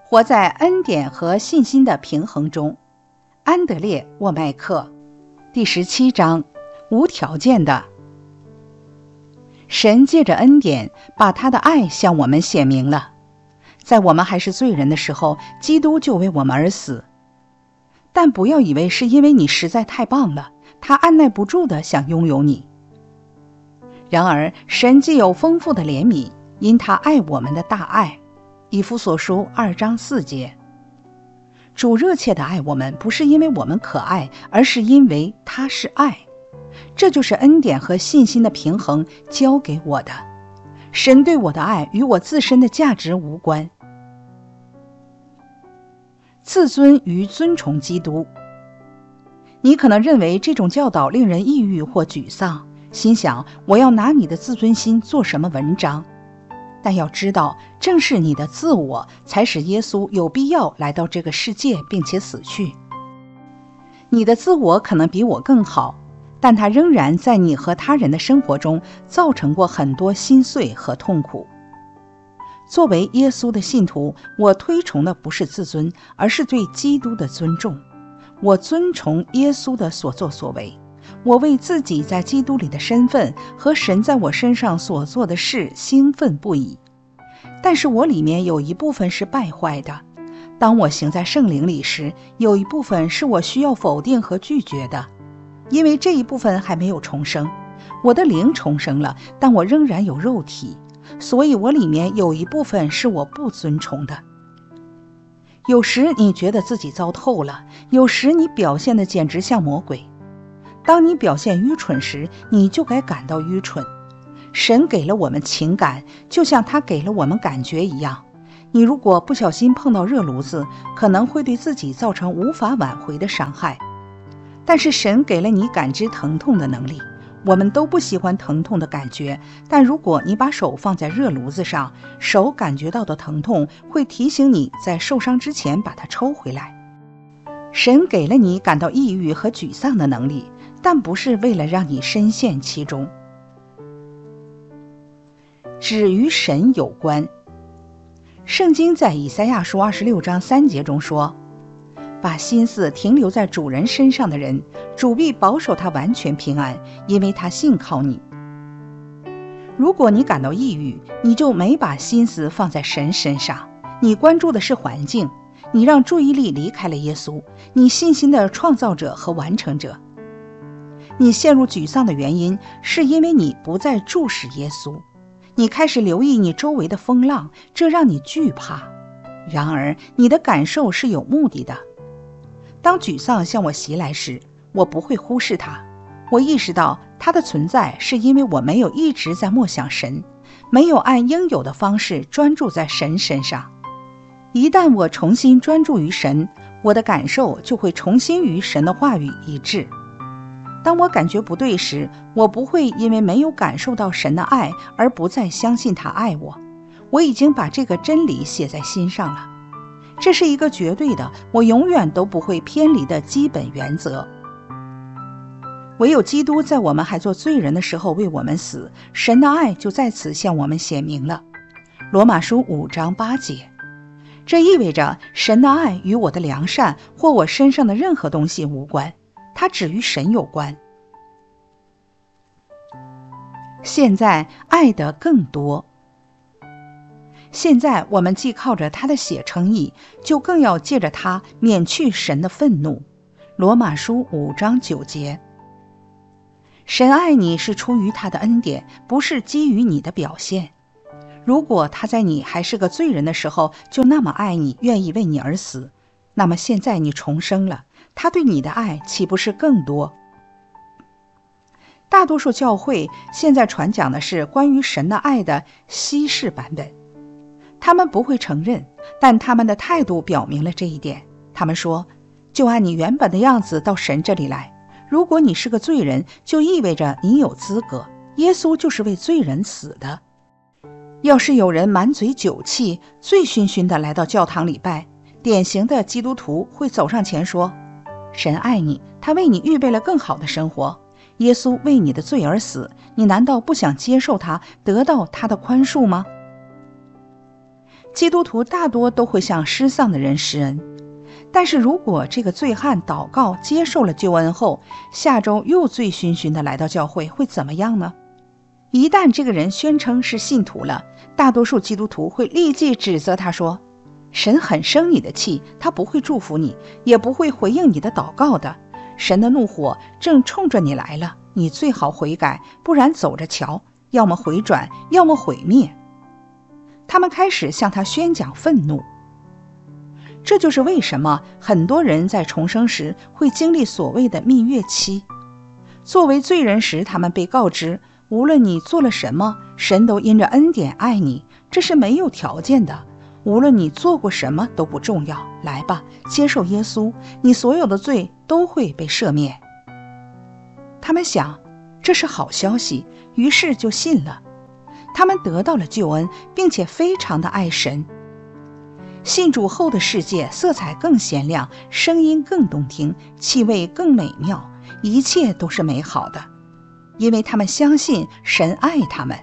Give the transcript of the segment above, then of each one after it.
活在恩典和信心的平衡中。安德烈·沃麦克，第17章，无条件的。神借着恩典把他的爱向我们显明了。在我们还是罪人的时候，基督就为我们而死。但不要以为是因为你实在太棒了，他按耐不住地想拥有你。然而神既有丰富的怜悯，因他爱我们的大爱。以弗所书2章4节。主热切地爱我们，不是因为我们可爱，而是因为他是爱。这就是恩典和信心的平衡教给我的。神对我的爱与我自身的价值无关。自尊与尊崇基督。你可能认为这种教导令人抑郁或沮丧，心想我要拿你的自尊心做什么文章？但要知道，正是你的自我才使耶稣有必要来到这个世界并且死去。你的自我可能比我更好，但他仍然在你和他人的生活中造成过很多心碎和痛苦。作为耶稣的信徒，我推崇的不是自尊，而是对基督的尊重。我尊崇耶稣的所作所为，我为自己在基督里的身份和神在我身上所做的事兴奋不已。但是我里面有一部分是败坏的，当我行在圣灵里时，有一部分是我需要否定和拒绝的，因为这一部分还没有重生。我的灵重生了，但我仍然有肉体，所以我里面有一部分是我不尊崇的。有时你觉得自己糟透了，有时你表现得简直像魔鬼。当你表现愚蠢时，你就该感到愚蠢。神给了我们情感，就像他给了我们感觉一样。你如果不小心碰到热炉子，可能会对自己造成无法挽回的伤害。但是神给了你感知疼痛的能力。我们都不喜欢疼痛的感觉，但如果你把手放在热炉子上，手感觉到的疼痛会提醒你在受伤之前把它抽回来。神给了你感到抑郁和沮丧的能力，但不是为了让你深陷其中。只与神有关。圣经在以赛亚书26章3节中说，把心思停留在主人身上的人，主必保守他完全平安，因为他信靠你。如果你感到抑郁，你就没把心思放在神身上，你关注的是环境，你让注意力离开了耶稣，你信心的创造者和完成者。你陷入沮丧的原因，是因为你不再注视耶稣，你开始留意你周围的风浪，这让你惧怕。然而，你的感受是有目的的。当沮丧向我袭来时，我不会忽视它。我意识到它的存在是因为我没有一直在默想神，没有按应有的方式专注在神身上。一旦我重新专注于神，我的感受就会重新与神的话语一致。当我感觉不对时，我不会因为没有感受到神的爱而不再相信他爱我。我已经把这个真理写在心上了。这是一个绝对的，我永远都不会偏离的基本原则。唯有基督在我们还做罪人的时候为我们死，神的爱就在此向我们显明了。罗马书5章8节。这意味着神的爱与我的良善或我身上的任何东西无关，它只与神有关。现在爱得更多。现在我们既靠着他的血称义，就更要借着他免去神的愤怒。罗马书5章9节。神爱你是出于他的恩典，不是基于你的表现。如果他在你还是个罪人的时候就那么爱你，愿意为你而死，那么现在你重生了，他对你的爱岂不是更多？大多数教会现在传讲的是关于神的爱的西式版本，他们不会承认，但他们的态度表明了这一点。他们说，就按你原本的样子到神这里来，如果你是个罪人，就意味着你有资格，耶稣就是为罪人死的。要是有人满嘴酒气，醉醺醺地来到教堂礼拜，典型的基督徒会走上前说，神爱你，他为你预备了更好的生活，耶稣为你的罪而死，你难道不想接受他，得到他的宽恕吗？ 基督徒大多都会向失丧的人施恩，但是如果这个醉汉祷告接受了救恩后，下周又醉醺醺地来到教会，会怎么样呢？一旦这个人宣称是信徒了，大多数基督徒会立即指责他说，神很生你的气，他不会祝福你，也不会回应你的祷告的。神的怒火正冲着你来了，你最好悔改，不然走着瞧，要么回转，要么毁灭。他们开始向他宣讲愤怒。这就是为什么很多人在重生时会经历所谓的蜜月期。作为罪人时，他们被告知，无论你做了什么，神都因着恩典爱你，这是没有条件的。无论你做过什么都不重要，来吧，接受耶稣，你所有的罪都会被赦免。他们想，这是好消息，于是就信了。他们得到了救恩，并且非常的爱神。信主后的世界色彩更鲜亮，声音更动听，气味更美妙，一切都是美好的，因为他们相信神爱他们。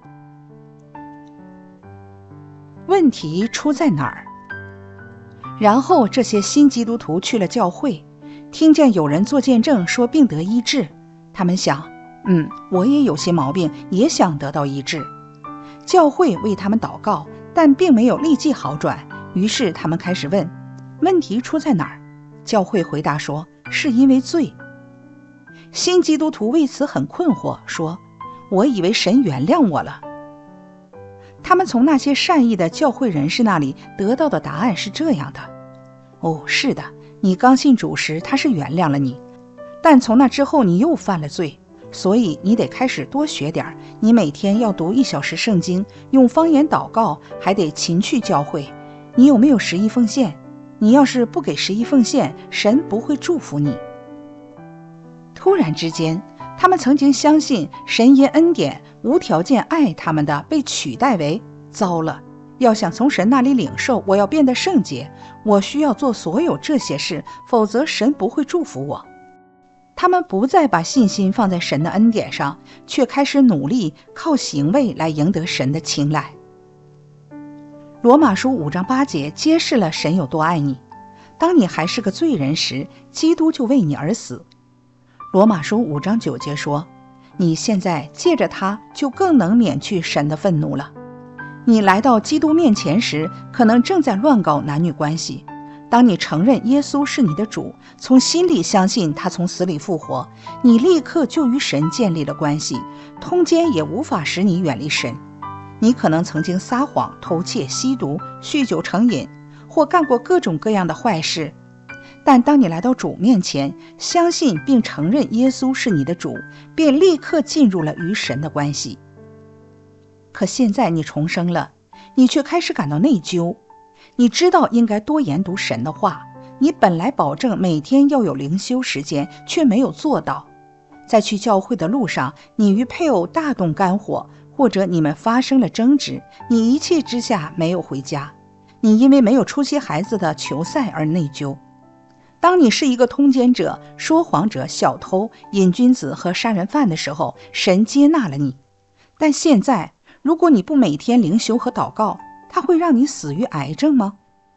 问题出在哪儿？然后这些新基督徒去了教会，听见有人做见证说病得医治，他们想，我也有些毛病，也想得到医治。教会为他们祷告，但并没有立即好转，于是他们开始问，问题出在哪儿？教会回答说，是因为罪。新基督徒为此很困惑，说，我以为神原谅我了。他们从那些善意的教会人士那里得到的答案是这样的，是的，你刚信主时他是原谅了你，但从那之后你又犯了罪，所以你得开始多学点，你每天要读1小时圣经，用方言祷告，还得勤去教会。你有没有11奉献？你要是不给11奉献，神不会祝福你。突然之间，他们曾经相信神因恩典无条件爱他们的，被取代为糟了，要想从神那里领受，我要变得圣洁，我需要做所有这些事，否则神不会祝福我。他们不再把信心放在神的恩典上，却开始努力靠行为来赢得神的青睐。罗马书5章8节揭示了神有多爱你。当你还是个罪人时，基督就为你而死。罗马书5章9节说，你现在借着他就更能免去神的愤怒了。你来到基督面前时，可能正在乱搞男女关系。当你承认耶稣是你的主，从心里相信他从死里复活，你立刻就与神建立了关系，通奸也无法使你远离神。你可能曾经撒谎、偷窃、吸毒、酗酒成瘾，或干过各种各样的坏事，但当你来到主面前，相信并承认耶稣是你的主，便立刻进入了与神的关系。可现在你重生了，你却开始感到内疚。你知道应该多研读神的话，你本来保证每天要有灵修时间，却没有做到。在去教会的路上，你与配偶大动肝火，或者你们发生了争执，你一气之下没有回家。你因为没有出席孩子的球赛而内疚。当你是一个通奸者、说谎者、小偷、瘾君子和杀人犯的时候，神接纳了你。但现在，如果你不每天灵修和祷告，他会让你死于癌症吗？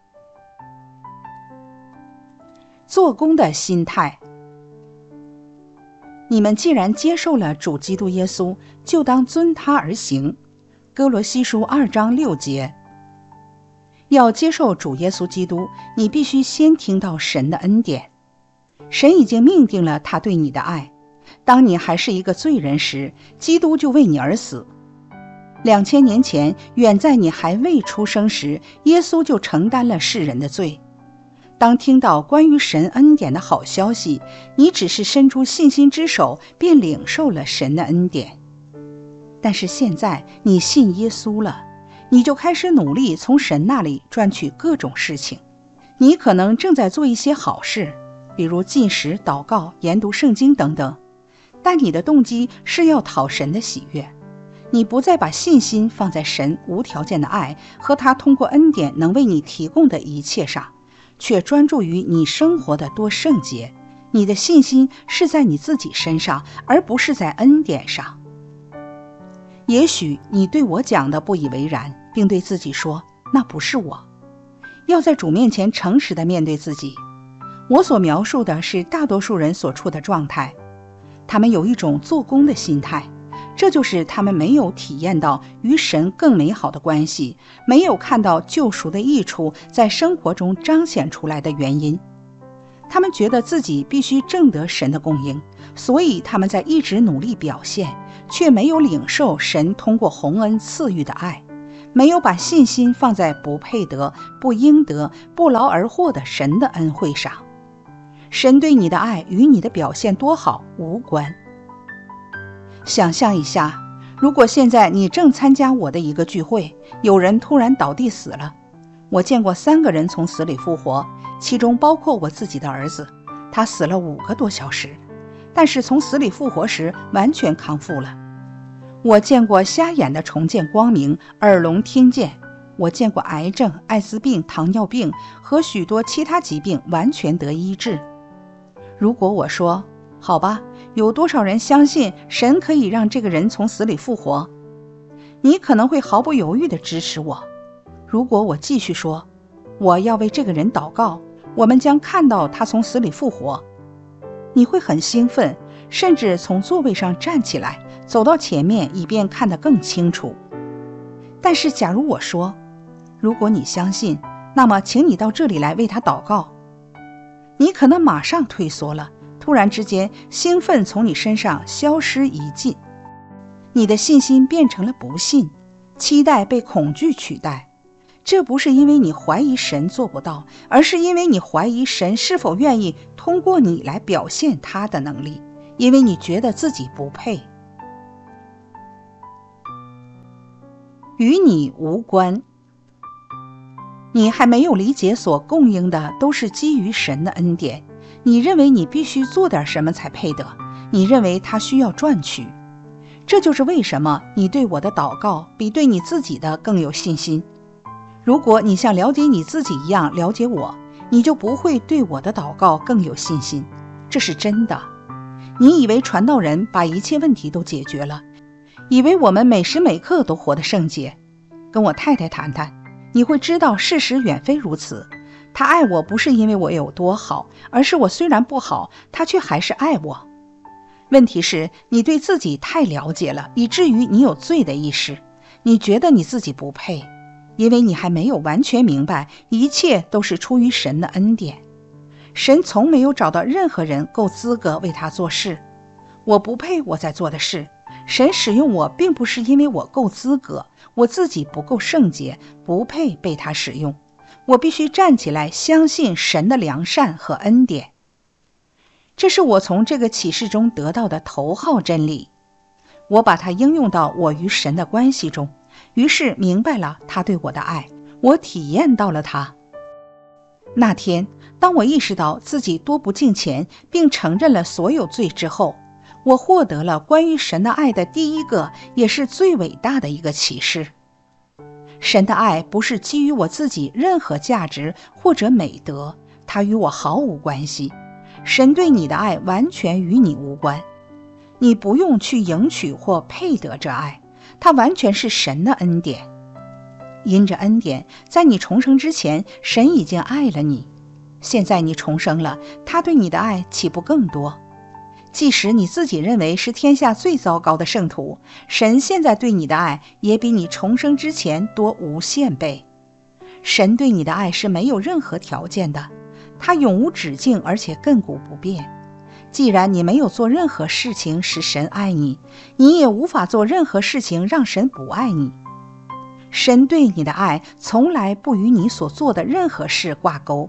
做工的心态。你们既然接受了主基督耶稣，就当遵他而行。哥罗西书2章6节。要接受主耶稣基督，你必须先听到神的恩典。神已经命定了他对你的爱。当你还是一个罪人时，基督就为你而死。2000年前，远在你还未出生时，耶稣就承担了世人的罪。当听到关于神恩典的好消息，你只是伸出信心之手，便领受了神的恩典。但是现在你信耶稣了，你就开始努力从神那里赚取各种事情。你可能正在做一些好事，比如禁食、祷告、研读圣经等等，但你的动机是要讨神的喜悦。你不再把信心放在神无条件的爱和他通过恩典能为你提供的一切上，却专注于你生活的多圣洁。你的信心是在你自己身上，而不是在恩典上。也许你对我讲的不以为然，并对自己说， 那不是我。要在主面前诚实地面对自己。我所描述的是大多数人所处的状态，他们有一种做工的心态，这就是他们没有体验到与神更美好的关系，没有看到救赎的益处在生活中彰显出来的原因。他们觉得自己必须挣得神的供应，所以他们在一直努力表现，却没有领受神通过洪恩赐予的爱，没有把信心放在不配得、不应得、不劳而获的神的恩惠上。神对你的爱与你的表现多好无关。想象一下，如果现在你正参加我的一个聚会，有人突然倒地死了，我见过3个人从死里复活，其中包括我自己的儿子，他死了5个多小时，但是从死里复活时完全康复了。我见过瞎眼的重见光明，耳聋听见。我见过癌症、艾滋病、糖尿病和许多其他疾病完全得医治。如果我说，好吧，有多少人相信神可以让这个人从死里复活？你可能会毫不犹豫地支持我。如果我继续说，我要为这个人祷告，我们将看到他从死里复活，你会很兴奋，甚至从座位上站起来，走到前面，以便看得更清楚。但是假如我说，如果你相信，那么请你到这里来为他祷告，你可能马上退缩了，突然之间兴奋从你身上消失一尽，你的信心变成了不信，期待被恐惧取代。这不是因为你怀疑神做不到，而是因为你怀疑神是否愿意通过你来表现他的能力，因为你觉得自己不配。与你无关。你还没有理解所供应的都是基于神的恩典，你认为你必须做点什么才配得，你认为他需要赚取。这就是为什么你对我的祷告比对你自己的更有信心。如果你像了解你自己一样了解我，你就不会对我的祷告更有信心。这是真的。你以为传道人把一切问题都解决了，以为我们每时每刻都活得圣洁。跟我太太谈谈，你会知道事实远非如此。她爱我不是因为我有多好，而是我虽然不好，她却还是爱我。问题是你对自己太了解了，以至于你有罪的意识，你觉得你自己不配，因为你还没有完全明白一切都是出于神的恩典。神从没有找到任何人够资格为他做事。我不配我在做的事，神使用我并不是因为我够资格，我自己不够圣洁，不配被他使用。我必须站起来相信神的良善和恩典。这是我从这个启示中得到的头号真理。我把它应用到我与神的关系中，于是明白了他对我的爱，我体验到了他。那天，当我意识到自己多不敬虔，并承认了所有罪之后，我获得了关于神的爱的第一个，也是最伟大的一个启示。神的爱不是基于我自己任何价值或者美德，它与我毫无关系。神对你的爱完全与你无关，你不用去赢取或配得这爱，它完全是神的恩典。因着恩典，在你重生之前，神已经爱了你。现在你重生了，他对你的爱岂不更多？即使你自己认为是天下最糟糕的圣徒，神现在对你的爱也比你重生之前多无限倍。神对你的爱是没有任何条件的，他永无止境，而且亘古不变。既然你没有做任何事情使神爱你，你也无法做任何事情让神不爱你。神对你的爱从来不与你所做的任何事挂钩。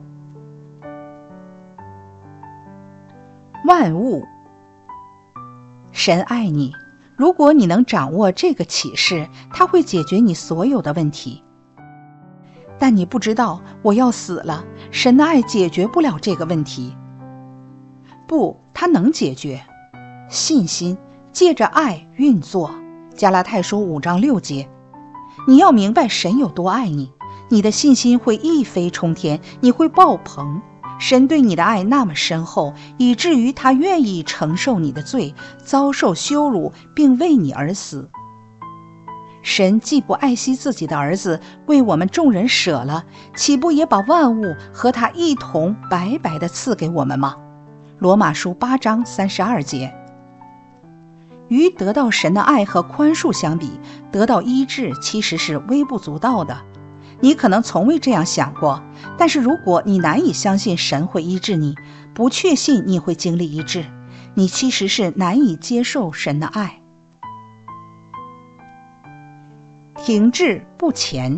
万物，神爱你，如果你能掌握这个启示，它会解决你所有的问题。但你不知道，我要死了，神的爱解决不了这个问题。不，它能解决。信心借着爱运作。加拉太书5章6节。你要明白神有多爱你，你的信心会一飞冲天，你会爆棚。神对你的爱那么深厚，以至于他愿意承受你的罪，遭受羞辱，并为你而死。 神既不爱惜自己的儿子，为我们众人舍了，岂不也把万物和他一同白白地赐给我们吗？罗马书8章32节。与得到神的爱和宽恕相比，得到医治其实是微不足道的。你可能从未这样想过，但是如果你难以相信神会医治你，不确信你会经历医治，你其实是难以接受神的爱。停滞不前。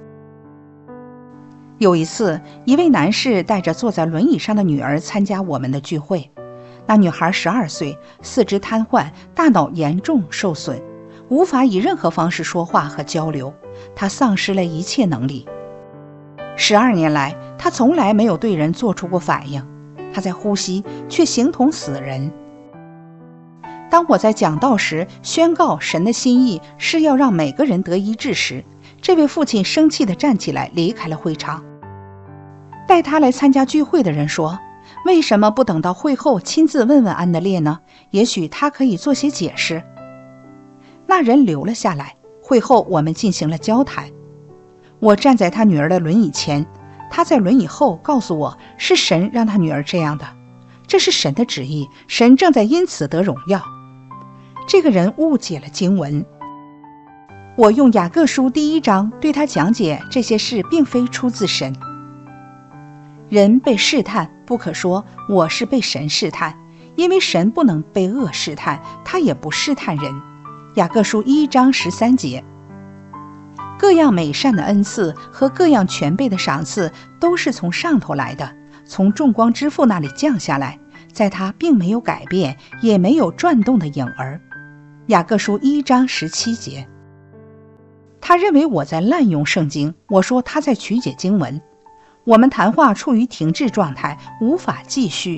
有一次，一位男士带着坐在轮椅上的女儿参加我们的聚会。那女孩12岁，四肢瘫痪，大脑严重受损，无法以任何方式说话和交流，她丧失了一切能力。12年来，她从来没有对人做出过反应，她在呼吸，却形同死人。当我在讲道时宣告神的心意是要让每个人得医治时，这位父亲生气地站起来离开了会场。带他来参加聚会的人说，为什么不等到会后亲自问问安德烈呢？也许他可以做些解释。那人留了下来，会后我们进行了交谈。我站在他女儿的轮椅前，他在轮椅后告诉我，是神让他女儿这样的，这是神的旨意，神正在因此得荣耀。这个人误解了经文。我用雅各书1章对他讲解这些事并非出自神。人被试探，不可说我是被神试探，因为神不能被恶试探，他也不试探人。雅各书1章13节。各样美善的恩赐和各样全备的赏赐都是从上头来的，从众光之父那里降下来，在他并没有改变，也没有转动的影儿。雅各书1章17节。他认为我在滥用圣经，我说他在曲解经文。我们谈话处于停滞状态，无法继续。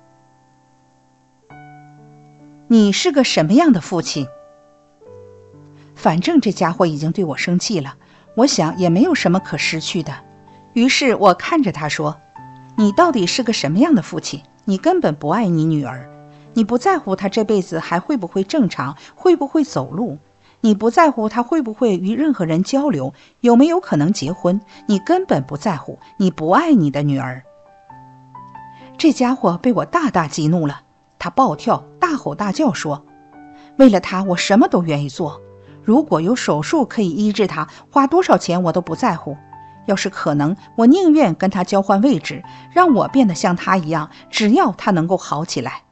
你是个什么样的父亲？反正这家伙已经对我生气了，我想也没有什么可失去的。于是我看着他说，你到底是个什么样的父亲？你根本不爱你女儿，你不在乎她这辈子还会不会正常，会不会走路，你不在乎她会不会与任何人交流，有没有可能结婚，你根本不在乎，你不爱你的女儿。这家伙被我大大激怒了，他暴跳，大吼大叫说，为了他我什么都愿意做，如果有手术可以医治他，花多少钱我都不在乎，要是可能，我宁愿跟他交换位置，让我变得像他一样，只要他能够好起来。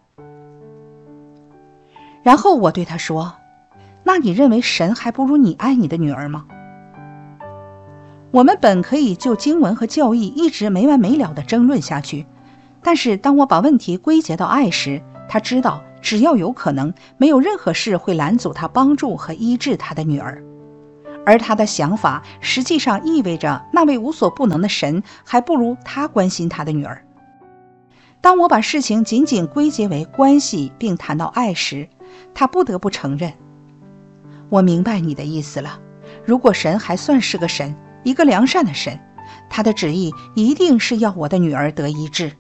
然后我对他说，那你认为神还不如你爱你的女儿吗？我们本可以就经文和教义一直没完没了地争论下去，但是当我把问题归结到爱时，他知道只要有可能，没有任何事会拦阻他帮助和医治他的女儿。而他的想法实际上意味着那位无所不能的神还不如他关心他的女儿。当我把事情仅仅归结为关系并谈到爱时，他不得不承认，我明白你的意思了，如果神还算是个神，一个良善的神，他的旨意一定是要我的女儿得医治。